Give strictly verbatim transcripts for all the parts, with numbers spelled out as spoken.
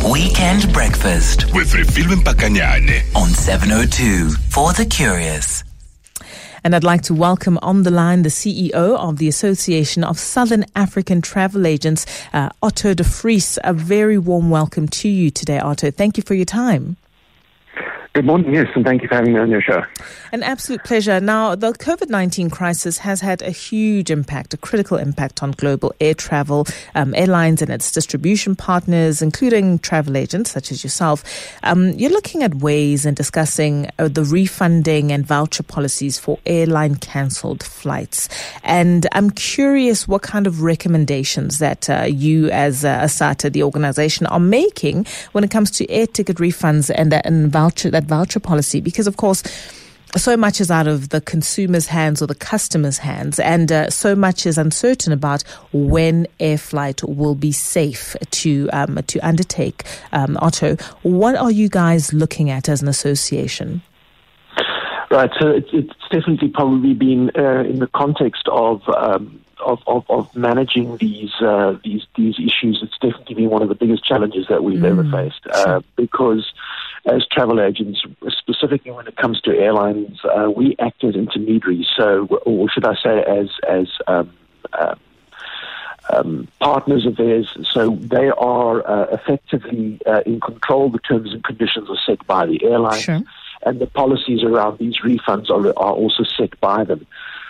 Weekend Breakfast with Refilwe Mpakanyane on seven oh two for the curious. And I'd like to welcome on the line the C E O of the Association of Southern African Travel Agents, uh, Otto de Vries. A very warm welcome to you today, Otto. Thank you for your time. Good morning, yes, and thank you for having me on your show. An absolute pleasure. Now, the COVID nineteen crisis has had a huge impact, a critical impact on global air travel, um, airlines and its distribution partners, including travel agents such as yourself. Um, you're looking at ways and discussing uh, the refunding and voucher policies for airline cancelled flights. And I'm curious what kind of recommendations that uh, you as uh, ASATA, the organization, are making when it comes to air ticket refunds and, that, and voucher that voucher policy, because of course so much is out of the consumer's hands or the customer's hands, and uh, so much is uncertain about when air flight will be safe to um, to undertake. Um, Otto, what are you guys looking at as an association? Right, so it's, it's definitely probably been uh, in the context of um, Of, of, of managing these uh, these these issues. It's definitely been one of the biggest challenges that we've mm, ever faced, uh, sure. because as travel agents, specifically when it comes to airlines, uh, we act as intermediaries. So, or should I say, as as um, uh, um, partners of theirs. So they are uh, effectively uh, in control. The terms and conditions are set by the airline, sure. and the policies around these refunds are are also set by them.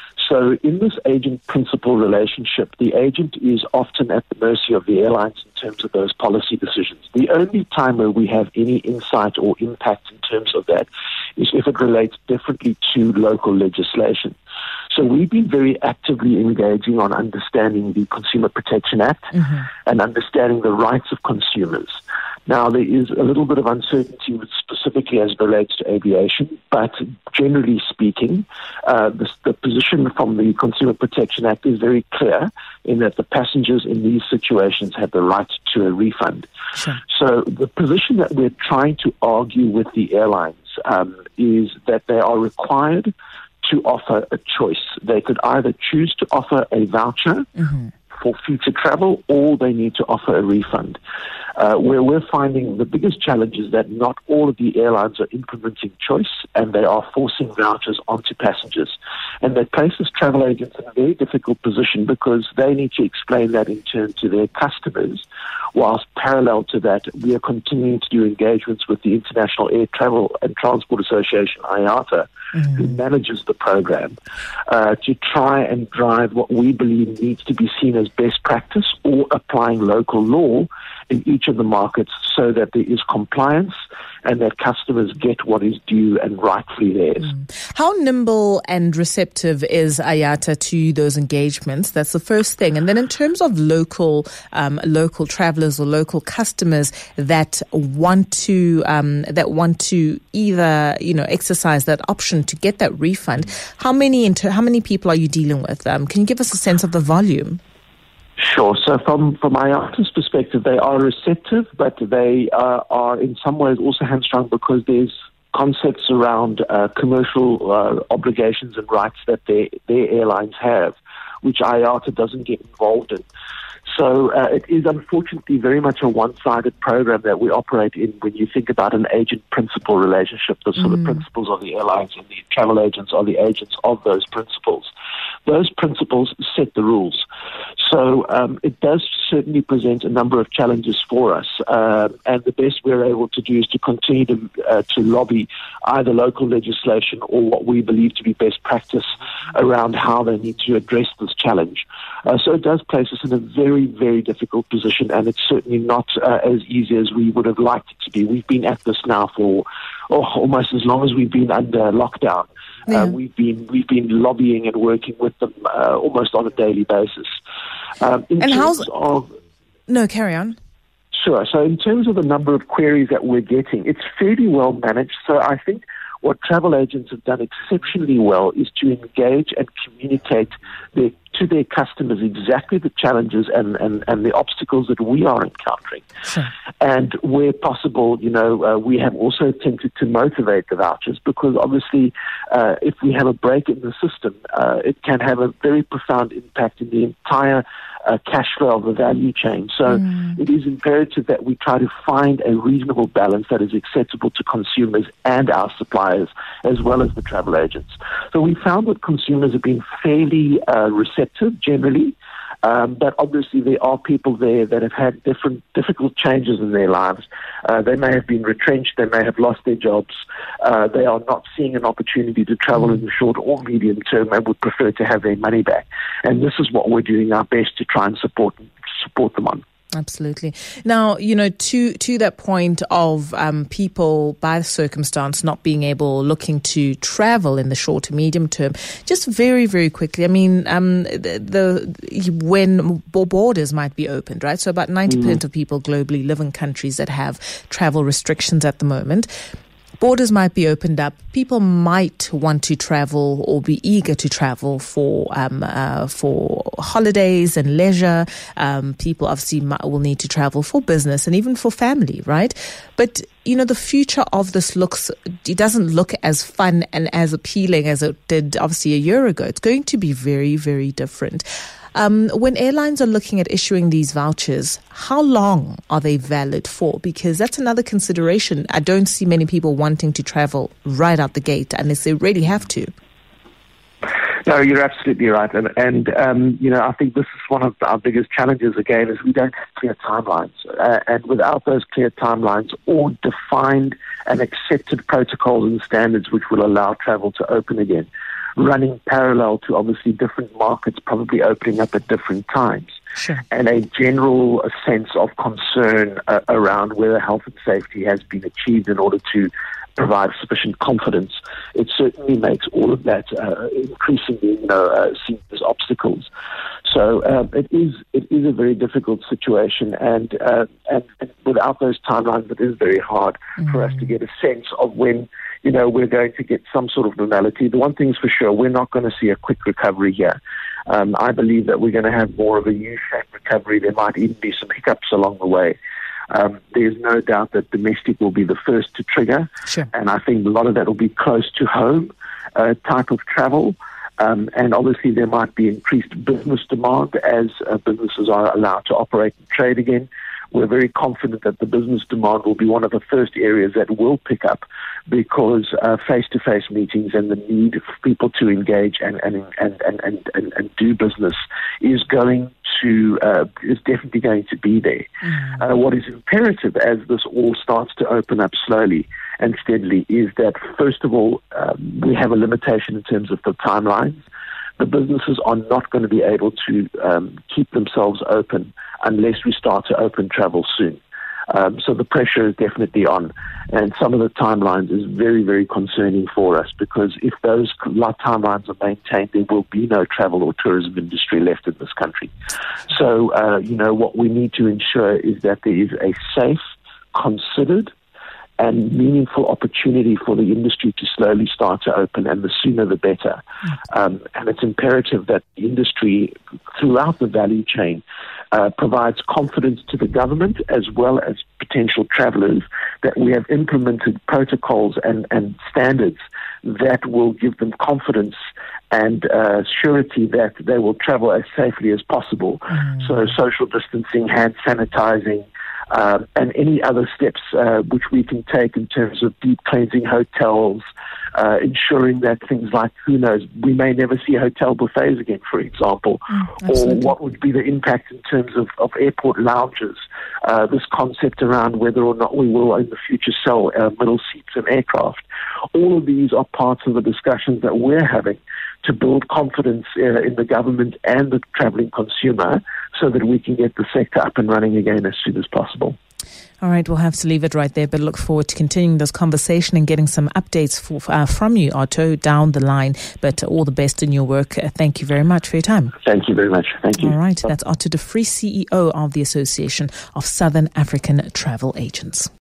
So in this agent-principal relationship, the agent is often at the mercy of the airlines in terms of those policy decisions. The only time where we have any insight or impact in terms of that is if it relates differently to local legislation. So we've been very actively engaging on understanding the Consumer Protection Act mm-hmm. and understanding the rights of consumers. Now, there is a little bit of uncertainty with specifically as it relates to aviation, but generally speaking, uh, the, the position from the Consumer Protection Act is very clear in that the passengers in these situations have the right to a refund. Sure. So the position that we're trying to argue with the airlines um, is that they are required to offer a choice. They could either choose to offer a voucher mm-hmm. for future travel, or they need to offer a refund. Uh, where we're finding the biggest challenge is that not all of the airlines are implementing choice, and they are forcing vouchers onto passengers. And that places travel agents in a very difficult position because they need to explain that in turn to their customers, whilst parallel to that, we are continuing to do engagements with the International Air Travel and Transport Association, I A T A, mm-hmm. who manages the program, uh, to try and drive what we believe needs to be seen as best practice or applying local law in each of the markets so that there is compliance and that customers get what is due and rightfully theirs. Mm. How nimble and receptive is I A T A to those engagements? That's the first thing. And then in terms of local um, local travelers or local customers that want to um, that want to either you know exercise that option to get that refund, how many inter- how many people are you dealing with? Um, can you give us a sense of the volume? Sure. So from, from I A T A's perspective, they are receptive, but they uh, are in some ways also hamstrung because there's concepts around uh, commercial uh, obligations and rights that they, their airlines have, which I A T A doesn't get involved in. So uh, it is unfortunately very much a one-sided program that we operate in when you think about an agent-principal relationship. The sort mm. of principals are the airlines and the travel agents are the agents of those principals. Those principles set the rules. So um, it does certainly present a number of challenges for us. Uh, and the best we're able to do is to continue to, uh, to lobby either local legislation or what we believe to be best practice around how they need to address this challenge. Uh, so it does place us in a very, very difficult position, and it's certainly not uh, as easy as we would have liked it to be. We've been at this now for oh, almost as long as we've been under lockdown. Yeah. Uh, we've been we've been lobbying and working with them uh, almost on a daily basis. Um, in and terms how's of no carry on? Sure. So in terms of the number of queries that we're getting, it's fairly well managed. So I think what travel agents have done exceptionally well is to engage and communicate their, to their customers exactly the challenges and, and, and the obstacles that we are encountering. Sure. And where possible, you know, uh, we have also attempted to motivate the vouchers because obviously uh, if we have a break in the system, uh, it can have a very profound impact in the entire uh, cash flow of the value chain. So mm. it is imperative that we try to find a reasonable balance that is acceptable to consumers and our suppliers, as well as the travel agents. So we found that consumers have been fairly uh, receptive generally. Um, but obviously there are people there that have had different difficult changes in their lives. Uh, they may have been retrenched, they may have lost their jobs, uh, they are not seeing an opportunity to travel in the short or medium term and would prefer to have their money back. And this is what we're doing our best to try and support support them on. Absolutely. Now, you know, to to that point of um, people by circumstance not being able, looking to travel in the short to medium term, just very, very quickly, I mean, um, the, the when borders might be opened, right? So about ninety percent mm. of people globally live in countries that have travel restrictions at the moment. Borders might be opened up. People might want to travel or be eager to travel for um, uh, for holidays and leisure. Um, people obviously might, will need to travel for business and even for family, right? But, you know, the future of this looks, it doesn't look as fun and as appealing as it did obviously a year ago. It's going to be very, very different. Um, when airlines are looking at issuing these vouchers, how long are they valid for? Because that's another consideration. I don't see many people wanting to travel right out the gate unless they really have to. No, you're absolutely right. And, and um, you know, I think this is one of our biggest challenges, again, is we don't have clear timelines. Uh, and without those clear timelines or defined and accepted protocols and standards which will allow travel to open again, running parallel to obviously different markets probably opening up at different times. Sure. And a general sense of concern uh, around whether health and safety has been achieved in order to provide sufficient confidence. It certainly makes all of that uh, increasingly, you know, uh, seen as obstacles. So um, it is it is a very difficult situation, and, uh, and and without those timelines, it is very hard mm-hmm. for us to get a sense of when, you know, we're going to get some sort of normality. The one thing is for sure, we're not going to see a quick recovery here. Um, I believe that we're going to have more of a U-shaped recovery. There might even be some hiccups along the way. Um, there's no doubt that domestic will be the first to trigger. Sure. And I think a lot of that will be close to home uh, type of travel. Um, and obviously there might be increased business demand as uh, businesses are allowed to operate and trade again. We're very confident that the business demand will be one of the first areas that will pick up because uh, face-to-face meetings and the need for people to engage and and and and and, and, and do business is going to uh, is definitely going to be there. Mm. Uh, what is imperative as this all starts to open up slowly and steadily is that first of all um, we have a limitation in terms of the timelines. The businesses are not going to be able to um, keep themselves open unless we start to open travel soon. Um, so the pressure is definitely on. And some of the timelines is very, very concerning for us because if those timelines are maintained, there will be no travel or tourism industry left in this country. So, uh, you know, what we need to ensure is that there is a safe, considered, and meaningful opportunity for the industry to slowly start to open, and the sooner the better. Um, and it's imperative that the industry throughout the value chain uh, provides confidence to the government as well as potential travelers that we have implemented protocols and, and standards that will give them confidence and uh, surety that they will travel as safely as possible. Mm. So social distancing, hand sanitizing, Uh, and any other steps uh, which we can take in terms of deep cleansing hotels, uh, ensuring that things like, who knows, we may never see hotel buffets again, for example, mm, or what would be the impact in terms of, of airport lounges, uh, this concept around whether or not we will in the future sell uh, middle seats in aircraft. All of these are parts of the discussions that we're having to build confidence uh, in the government and the traveling consumer so that we can get the sector up and running again as soon as possible. All right, we'll have to leave it right there, but look forward to continuing this conversation and getting some updates for, uh, from you, Otto, down the line. But all the best in your work. Uh, thank you very much for your time. Thank you very much. Thank you. All right, that's Otto de Vries, C E O of the Association of Southern African Travel Agents.